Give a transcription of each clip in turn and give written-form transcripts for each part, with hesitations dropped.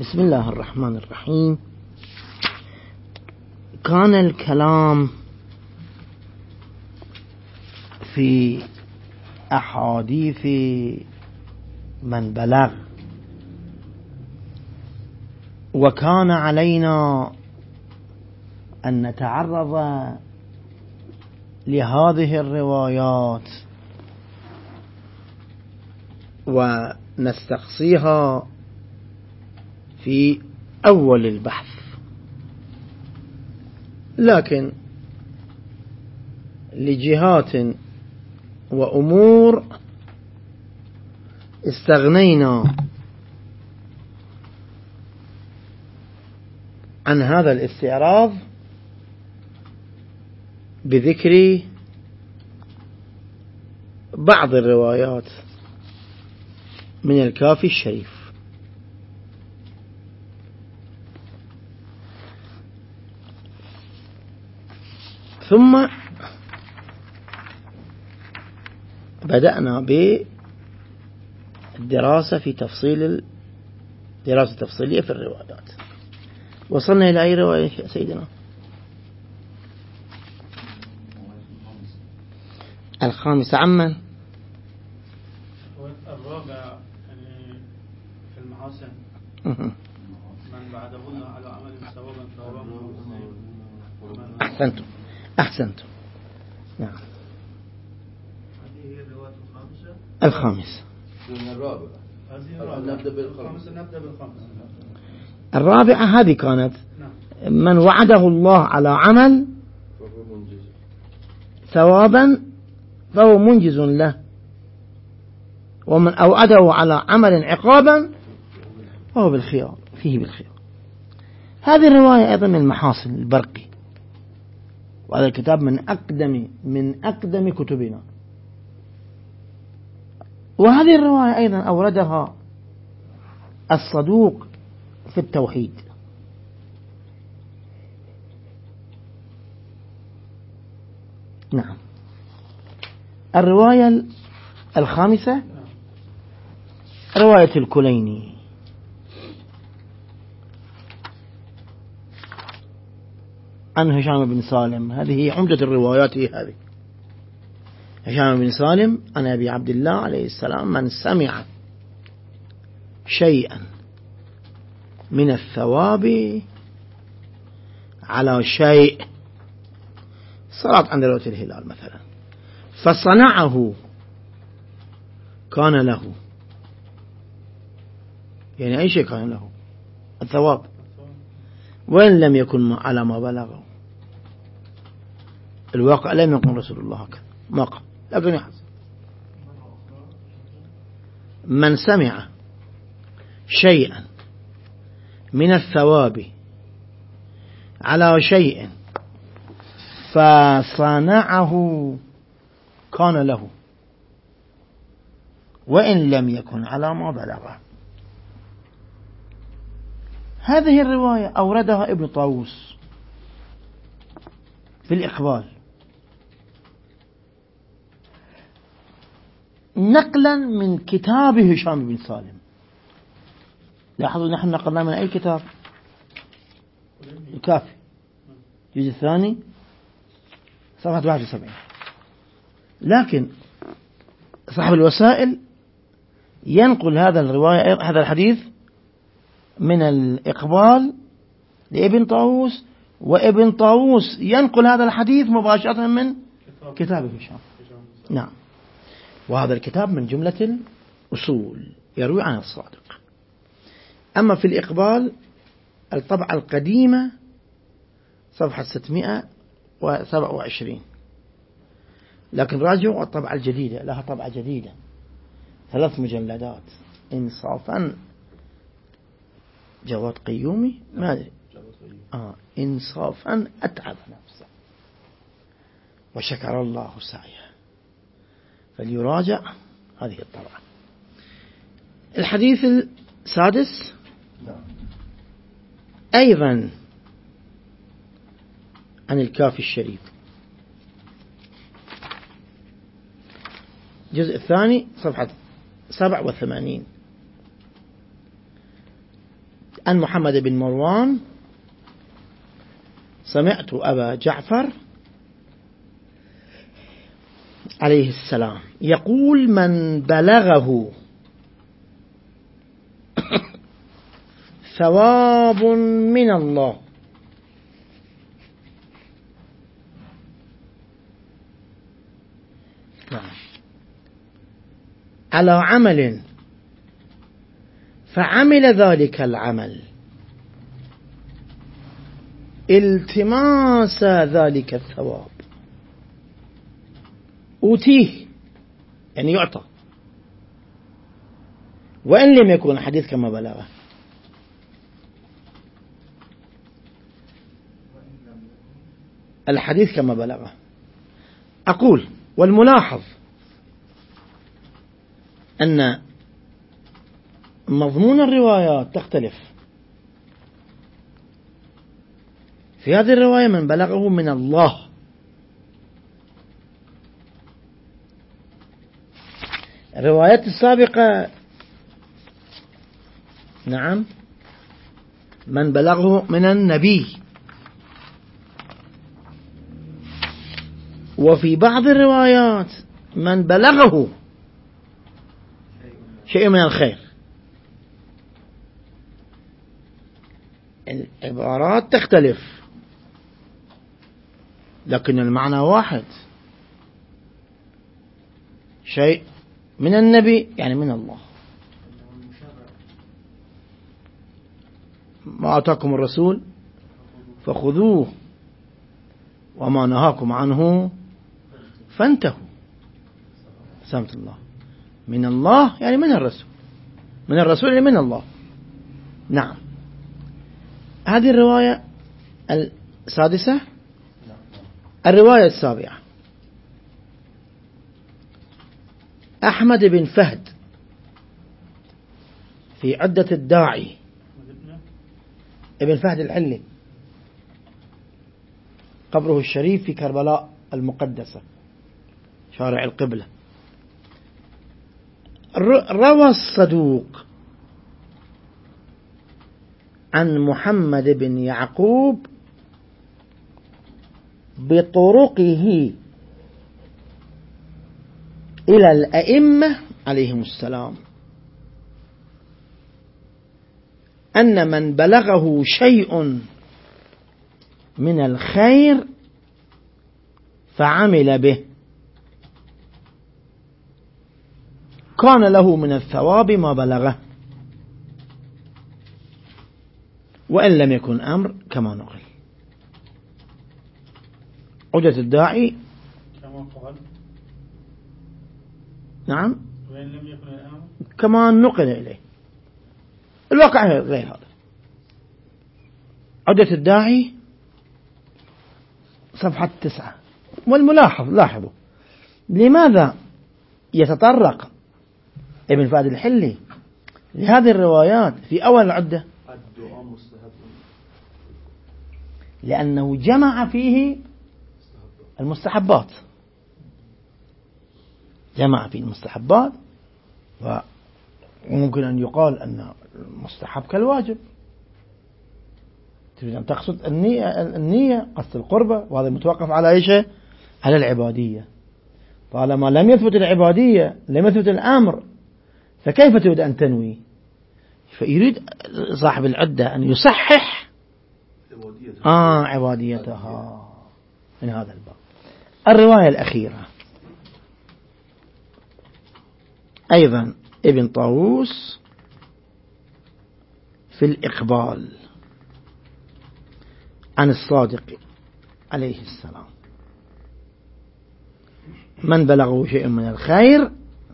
بسم الله الرحمن الرحيم. كان الكلام في أحاديث من بلغ، وكان علينا أن نتعرض لهذه الروايات ونستقصيها في أول البحث، لكن لجهات وأمور استغنينا عن هذا الاستعراض بذكر بعض الروايات من الكافي الشريف. ثم بدأنا بالدراسة في دراسة تفصيلية في الروايات. وصلنا إلى أي رواية يا سيدنا؟ الخامسة. عمن؟ الرابع يعني في المحاسن من بعدهن على عمل ثوابا أحسنتم. نعم. هذه هي الرواية الخامسة. الخامسة. نبدأ بالخامسة. الرابعة هذه كانت من وعده الله على عمل ثوابا فهو منجز له، ومن أوعده على عمل عقابا فهو بالخيار، فيه بالخيار. هذه الرواية أيضا من المحاصن البرقي، وهذا الكتاب من أقدم كتبنا. وهذه الرواية أيضا أوردها الصدوق في التوحيد. نعم. الرواية الخامسة رواية الكليني عن هشام بن سالم. هذه عمدة الروايات هذه. هشام بن سالم عن أبي عبد الله عليه السلام: من سمع شيئا من الثواب على شيء، صلاة عند رؤية الهلال مثلا، فصنعه كان له، يعني أي شيء كان له الثواب، وإن لم يكن على ما بلغه. الواقع لم يكن رسول الله هكذا، ما قال، لكن يحصل. من سمع شيئا من الثواب على شيء فصنعه كان له، وإن لم يكن على ما بلغه. هذه الرواية أوردها ابن طاووس في الإقبال نقلا من كتاب هشام بن سالم. لاحظوا نحن نقلنا من أي كتاب؟ الكافي، الجزء الثاني صفحة 71. لكن صاحب الوسائل ينقل هذا الحديث من الإقبال لابن طاووس، وابن طاووس ينقل هذا الحديث مباشرة من كتاب هشام. نعم. وهذا الكتاب من جملة الأصول يروي عن الصادق. أما في الإقبال الطبعة القديمة صفحة 627، لكن راجعوا الطبعة الجديدة، لها طبعة جديدة 3 مجلدات إنصافا. جواد قيومي ما أدري، إنصافا أتعب نفسه وشكر الله سعيه، فليراجع هذه الطبعة. الحديث السادس أيضا عن الكافي الشريف، الجزء الثاني صفحة 87. عن محمد بن مروان سمعت أبا جعفر عليه السلام يقول من بلغه ثواب من الله على عمل فعمل ذلك العمل التماس ذلك الثواب أوتيه، يعني يعطى، وإن لم يكن الحديث كما بلغه. الحديث كما بلغه. أقول والملاحظ أن مضمون الروايات تختلف. في هذه الرواية من بلغه من الله، الروايات السابقة نعم من بلغه من النبي، وفي بعض الروايات من بلغه شيء من الخير. العبارات تختلف لكن المعنى واحد، شيء من النبي يعني من الله. ما آتاكم الرسول فخذوه وما نهاكم عنه فانتهوا. سلامة الله. من الله يعني من الرسول، من الرسول يعني من الله. نعم. هذه الرواية السادسة. الرواية السابعة أحمد بن فهد في عدة الداعي، ابن فهد العلي قبره الشريف في كربلاء المقدسة شارع القبلة. روى الصدوق عن محمد بن يعقوب بطرقه إلى الأئمة عليهم السلام أن من بلغه شيء من الخير فعمل به كان له من الثواب ما بلغه، وإن لم يكن أمر كما نقل. عدة الداعي كما قال نعم وإن لم يكن الأمر كما نقل إليه. الواقع غير هذا. عدة الداعي صفحة 9. والملاحظ لاحظوا لماذا يتطرق ابن فهد الحلي لهذه الروايات في أول العدة؟ لأنه جمع فيه المستحبات، جمع فيه المستحبات، وممكن أن يقال أن المستحب كالواجب. تريد أن تقصد النية قصد القربة، وهذا متوقف على إيش؟ على العبادية. طالما لم يثبت العبادية، لم يثبت الأمر، فكيف تريد أن تنوي؟ فيريد صاحب العدة أن يصحح عباديتها من هذا الباب. الرواية الأخيرة أيضا ابن طاووس في الإقبال عن الصادق عليه السلام من بلغه شيء من الخير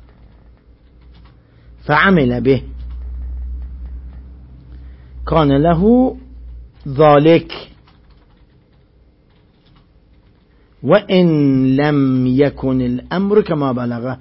فعمل به كان له ذلك وإن لم يكن الأمر كما بلغه.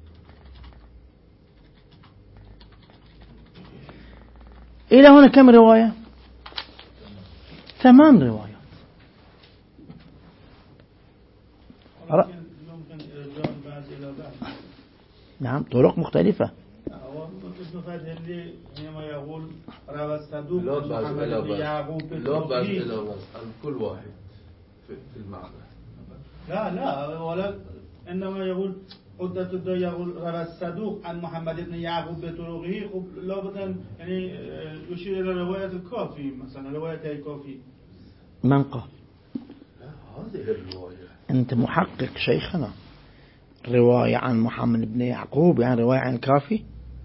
إلى هنا كم رواية؟ 8 روايات. ممكن إرجاع بعد إلى بعد. نعم طرق مختلفة. ابن فتح اللي حينما يقول روى الصدوق لا عن محمد بن يعقوب لا بس بالتوحيد. كل واحد في المعنى. لا ولا إنما يقول عدة الدار يقول روى الصدوق عن محمد بن يعقوب بطرقه، لابد يعني يشير إلى رواية الكافي، مثلا رواية الكافي. من قال؟ هذه الرواية. أنت محقق شيخنا، رواية عن محمد بن يعقوب يعني رواية عن الكافي؟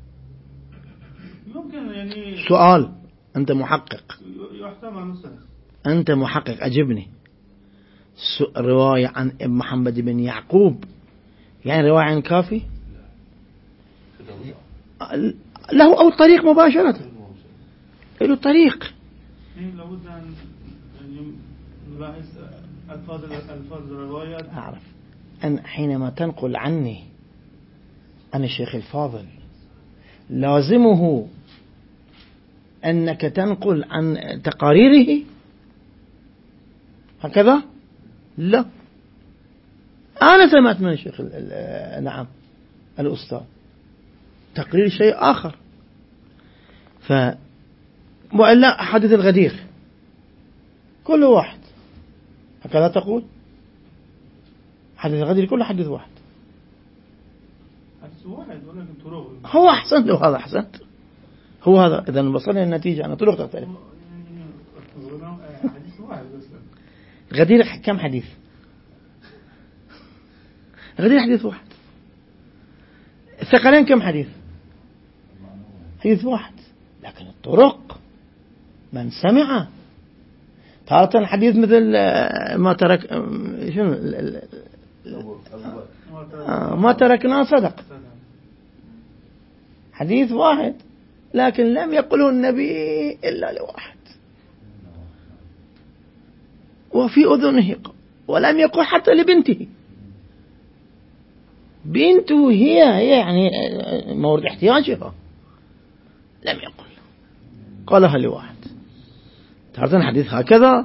يمكن يعني سؤال، أنت محقق، يحتمل مثلا. أنت محقق أجبني. رواية عن محمد بن يعقوب يعني رواية عن الكافي؟ له أو طريق مباشرة، له طريق. لابد أن نلاحظ ألفاظ الروايات. أعرف أن حينما تنقل عني عن الشيخ الفاضل لازمه أنك تنقل عن تقاريره هكذا؟ لا، أنا سمعت من الشيخ نعم الأستاذ تقرير شيء آخر. وإلا حديث الغدير كل واحد هكذا تقول؟ حديث الغدير كله حديث واحد. حديث واحد ولكن طرق. هو أحسنت، وهذا أحسنت، هو هذا. إذا وصلنا النتيجة أن طرق تختلف. حديث واحد بس. غدير كم حديث؟ غدير حديث واحد. الثقلين كم حديث؟ حديث واحد. لكن الطرق من سمع تارة الحديث مثل ما ترك شنو ما تركنا صدق، حديث واحد لكن لم يقله النبي إلا لواحد وفي أذنه، ولم يقل حتى لبنته. بنته هي يعني مورد احتياجها، لم يقل، قالها لواحد. تارة الحديث هكذا،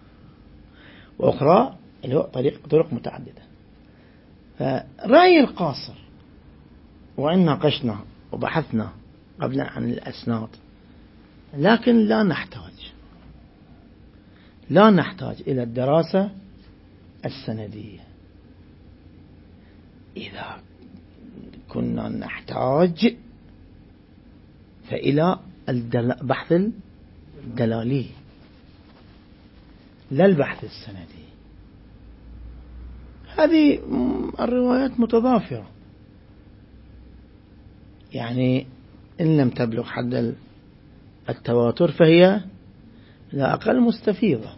وأخرى طرق متعددة. فرأي القاصر، وإن ناقشنا وبحثنا قبل عن الأسناد، لكن لا نحتاج إلى الدراسة السندية. إذا كنا نحتاج فإلى بحث الدلالي لا البحث السندي. هذه الروايات متضافرة، يعني إن لم تبلغ حد التواتر فهي لا أقل مستفيضة،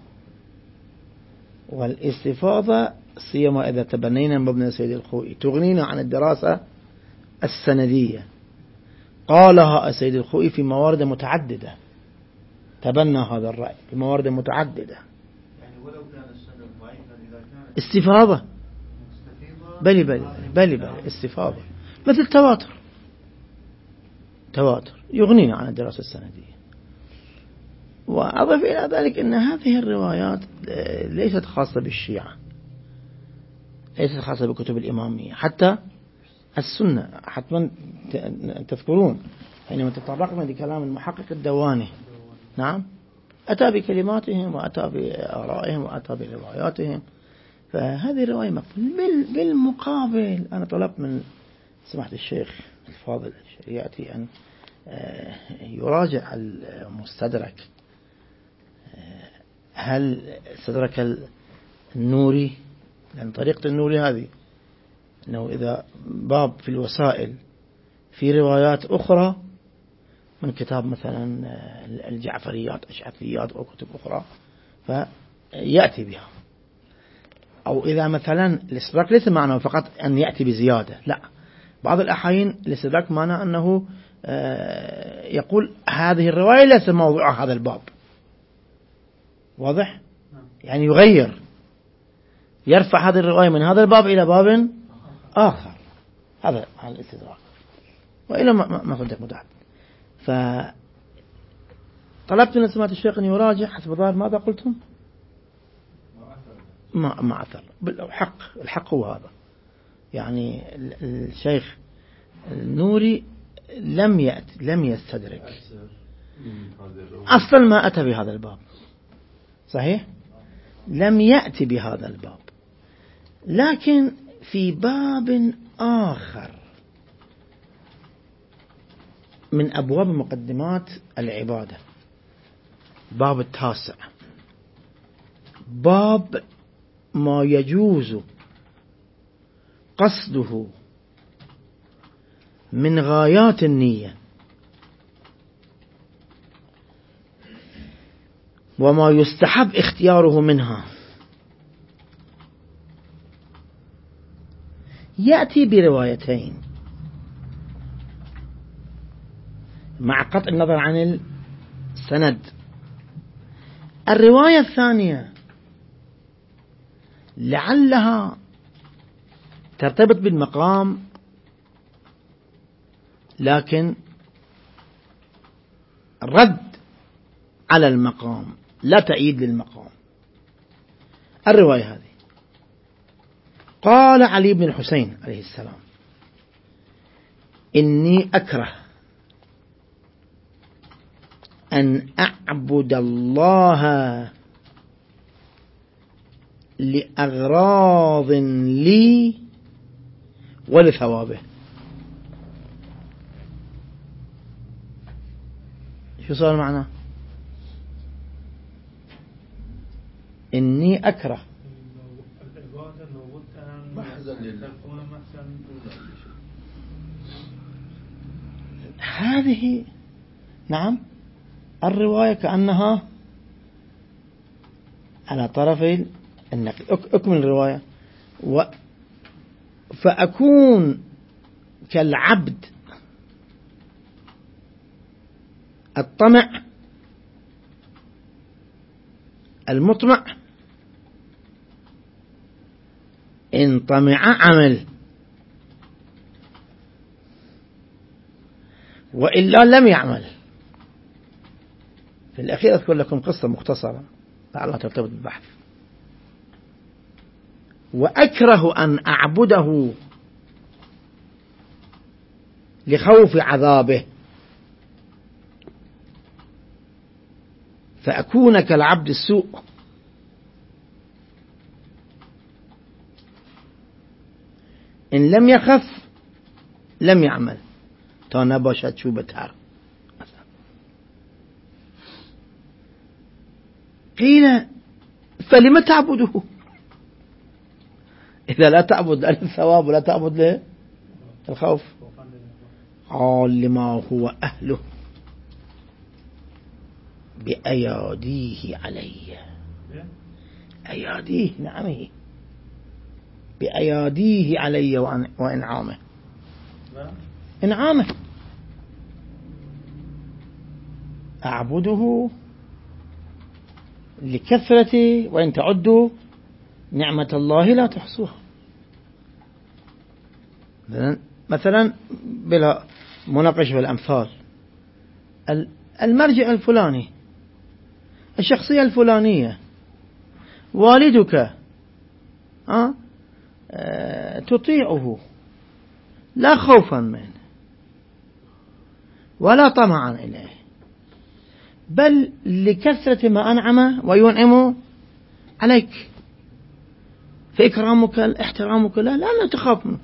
والاستفاضة سيما إذا تبنينا مبنى سيد الخوئي تغنينا عن الدراسة السندية. قالها السيد الخوئي في موارد متعددة، تبنى هذا الرأي في موارد متعددة. يعني ولو كان السند ضعيفا إذا كان استفاضة بل استفاضة مثل تواتر يغنينا عن الدراسة السندية. وأضف إلى ذلك أن هذه الروايات ليست خاصة بالشيعة، ليست خاصة بكتب الإمامية، حتى السنة. حتما تذكرون حينما تطرقنا لكلام المحقق الدواني، نعم، أتى بكلماتهم وأتى بآرائهم وأتى برواياتهم. فهذه الرواية مقبولة. بالمقابل أنا طلبت من سماحة الشيخ الفاضل الشريعتي أن يراجع المستدرك. هل استدرك النوري؟ لأن طريقة النوري هذه أنه إذا باب في الوسائل في روايات أخرى من كتاب مثلا الجعفريات أشعثيات أو كتب أخرى فيأتي بها، أو إذا مثلا الاستدراك ليس معناه فقط أن يأتي بزيادة، لا، بعض الأحيان الاستدراك معناه أنه يقول هذه الرواية ليس موضوع هذا الباب، واضح؟ يعني يغير، يرفع هذه الرواية من هذا الباب إلى باب آخر، هذا الاستدراك. وإلى ما صدق متعد. فطلبت من سماحة الشيخ أن يراجع حسب ظاهر ماذا قلتم؟ ما أثر الحق هو هذا. يعني الشيخ النوري لم يستدرك أصلا ما أتى بهذا الباب. صحيح؟ لم يأتي بهذا الباب، لكن في باب آخر من أبواب مقدمات العبادة، باب 9، باب ما يجوز قصده من غايات النية وما يستحب اختياره منها، يأتي بروايتين مع قطع النظر عن السند. الرواية الثانية لعلها ترتبط بالمقام لكن رد على المقام لا تأييد للمقام. الرواية هذه قال علي بن الحسين عليه السلام: إني أكره أن أعبد الله لأغراض لي ولثوابه. شو صار معناه؟ إني أكره هذه. نعم، الرواية كأنها على طرفي النقل. أكمل الرواية: فأكون كالعبد الطمع المطمع، إن طمع عمل وإلا لم يعمل. في الأخير أذكر لكم قصة مختصرة لعلها ترتبط بالبحث. وأكره أن أعبده لخوف عذابه، فأكون كالعبد السوء إن لم يخف لم يعمل تا نباشد شو بتر. قيل: فلما تعبده إذا لا تعبد للثواب ولا تعبد للخوف؟ قال: لما هو أهله بأياديه علي. أياديه نعمه، بأياديه علي وإنعامه. إنعامه أعبده لكثرة، وإن تعدوا نعمة الله لا تحصوها. مثلا بلا مناقشة في الأمثال، المرجع الفلاني، الشخصية الفلانية، والدك تطيعه لا خوفا منه ولا طمعا إليه، بل لكثرة ما أنعم وينعم عليك، فإكرامك احترامك لا تخاف منه،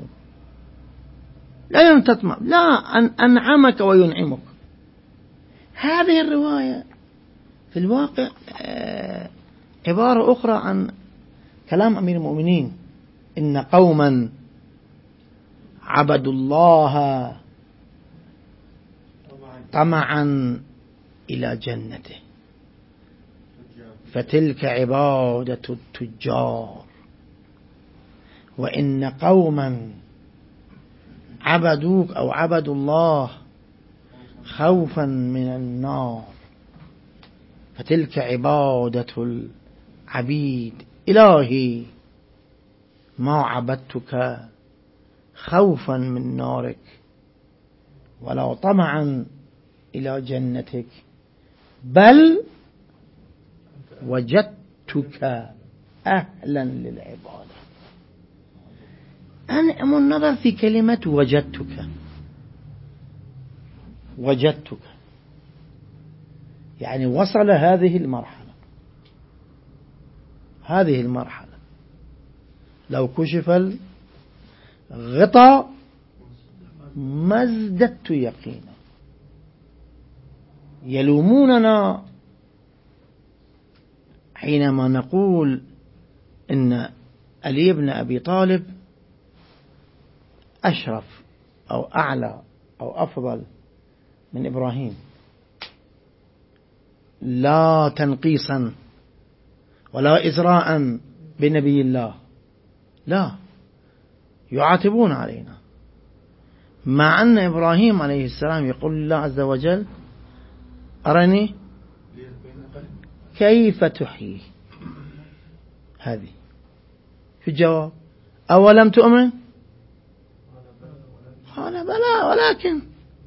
لا تطمع، لا أنعمك وينعمك. هذه الرواية في الواقع عبارة أخرى عن كلام أمير المؤمنين: إن قوما عبدوا الله طمعا إلى جنته فتلك عبادة التجار، وإن قوما عبدوك أو عبدوا الله خوفا من النار فتلك عبادة العبيد. إلهي ما عبدتك خوفا من نارك ولا طمعا إلى جنتك، بل وجدتك أهلا للعبادة. أنعم النظر في كلمة وجدتك. وجدتك، يعني وصل هذه المرحلة لو كشف الغطاء ما ازددت يقينا. يلوموننا حينما نقول إن علي بن أبي طالب أشرف أو أعلى أو أفضل من إبراهيم، لا تنقيصا ولا إزراء بنبي الله، لا، يعاتبون علينا، مع أن إبراهيم عليه السلام يقول الله عز وجل أرني كيف تحيي. هذه في الجواب أولم تؤمن؟ قال بلى ولكن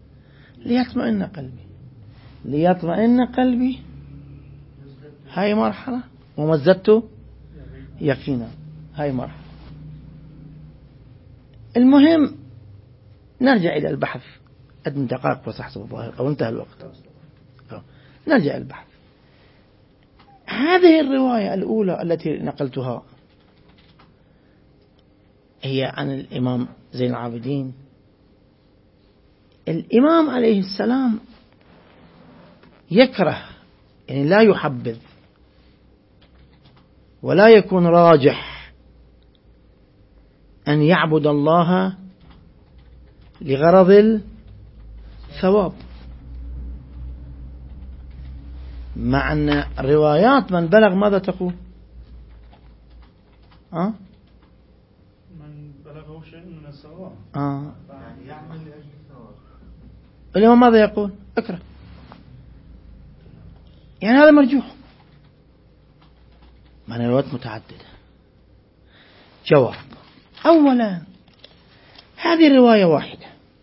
ليطمئن قلبي. هاي مرحلة، ومزدت يقينا، هاي مرحلة. المهم نرجع إلى البحث. أدن دقائق وسحسب الظاهر أو انتهى الوقت. نرجع إلى البحث. هذه الرواية الأولى التي نقلتها هي عن الإمام زين العابدين. الإمام عليه السلام يكره، يعني لا يحبذ ولا يكون راجح أن يعبد الله لغرض الثواب، مع أن روايات من بلغ ماذا تقول؟ من بلغه شيء من الثواب يعني يعمل لأجل الثواب. الإمام ماذا يقول؟ اكره، يعني هذا مرجوح. معنى الروايات متعددة. جواب: أولا هذه رواية واحدة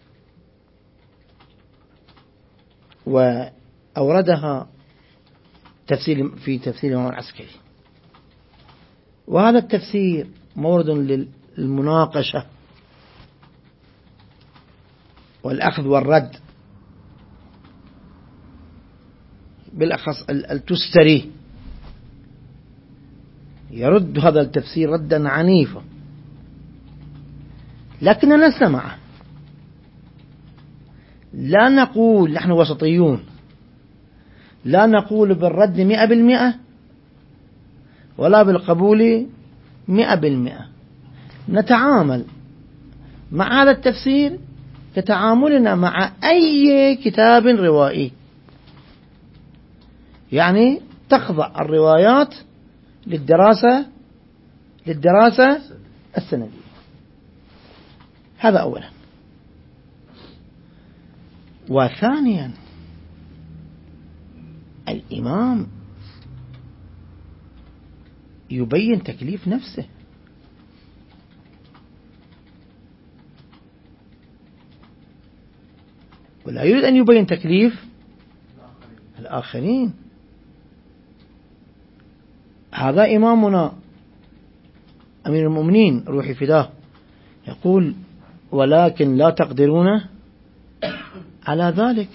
وأوردها في تفسير الإمام العسكري، وهذا التفسير مورد للمناقشة والأخذ والرد، بالأخص التستري يرد هذا التفسير ردا عنيفا، لكننا لسنا معه. لا نقول، نحن وسطيون، لا نقول بالرد 100% ولا بالقبول 100%. نتعامل مع هذا التفسير كتعاملنا مع أي كتاب روائي، يعني تخضع الروايات للدراسة السندية. هذا أولا. وثانيا الإمام يبين تكليف نفسه، ولا يريد أن يبين تكليف الآخرين. هذا إمامنا أمير المؤمنين روحي فداه يقول: ولكن لا تقدرون على ذلك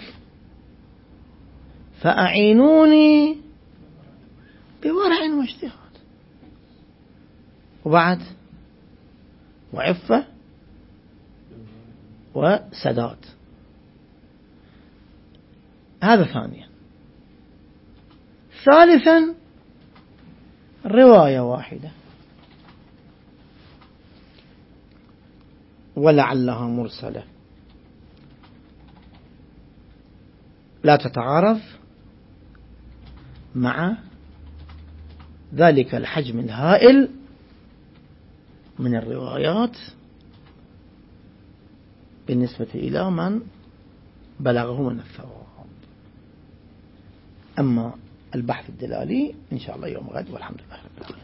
فأعينوني بورع واجتهاد. وبعد وعفة وسداد. هذا ثانيا. ثالثا رواية واحدة ولعلها مرسلة لا تتعارض مع ذلك الحجم الهائل من الروايات بالنسبة إلى من بلغه من الثواب. أما البحث الدلالي إن شاء الله يوم غد، والحمد لله رب العالمين.